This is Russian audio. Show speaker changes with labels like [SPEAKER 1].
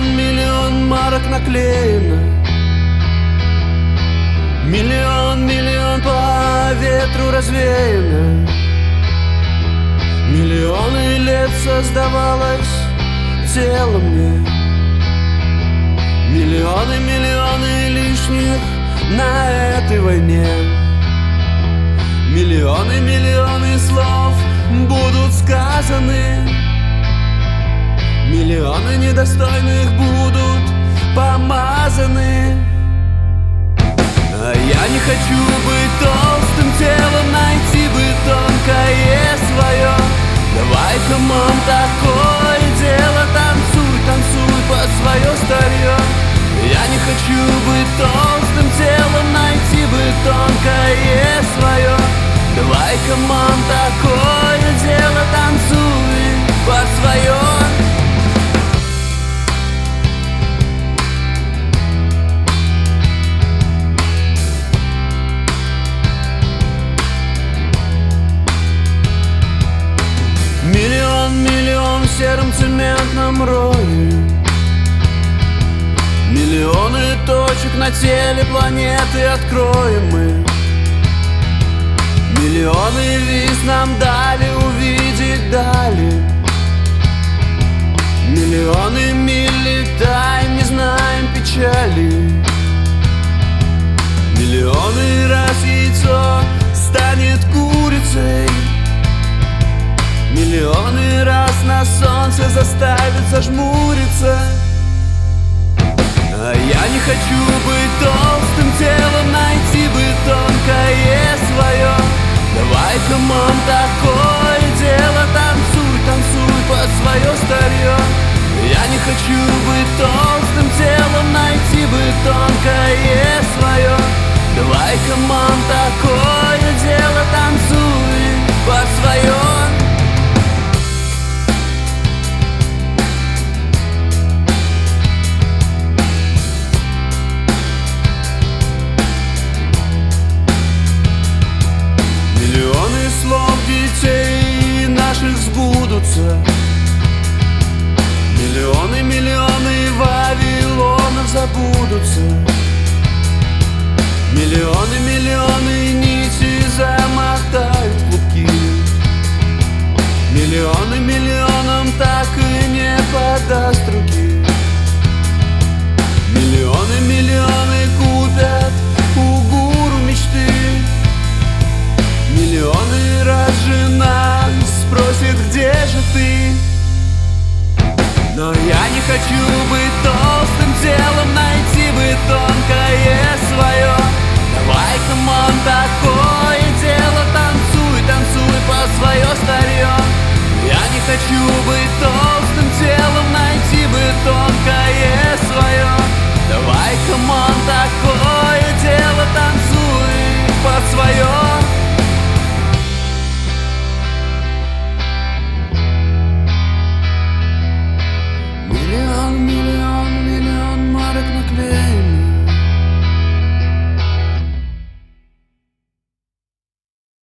[SPEAKER 1] миллион марок наклеено. Миллион по ветру развеяно. Миллионы лет создавалось тело мне. Миллионы лишних на этой войне. Миллионы слов будут сказаны. Миллионы недостойных будут помазаны. А я не хочу быть толстым телом, найти бы тонкое свое. Давай, камон, такое дело, танцуй под свое старье. Я не хочу быть толстым телом, найти бы тонкое свое. Давай, камон, такое дело, танцуй под свое. Миллион в сером цементном рое. Миллионы точек на теле планеты откроем мы. Миллионы виз нам дали увидеть дали. Миллионы миль летаем, не знаем печали. Миллионы раз яйцо станет курицей. Миллионы раз на солнце заставит зажмуриться. А я не хочу быть толстым телом, найти бы тонкое свое. Давай, камон, такое дело, танцуй под свое старье. Я не хочу быть толстым телом, найти бы тонкое свое. Давай, камон, такое дело, танцуй под свое. Слов детей наших сбудутся. Миллионы Вавилонов забудутся. Миллионы нити замотают клубки. Миллионам так и не подаст руки. Миллионы купят у гуру мечты. Миллионы раз жена спросит, где же ты? Но я не хочу быть толстым телом, найти бы тонкое свое. Давай, камон, такое дело, танцуй под свое старье. Я не хочу быть толстым телом, найти бы тонкое свое. Давай, камон, такое дело, танцуй под свое.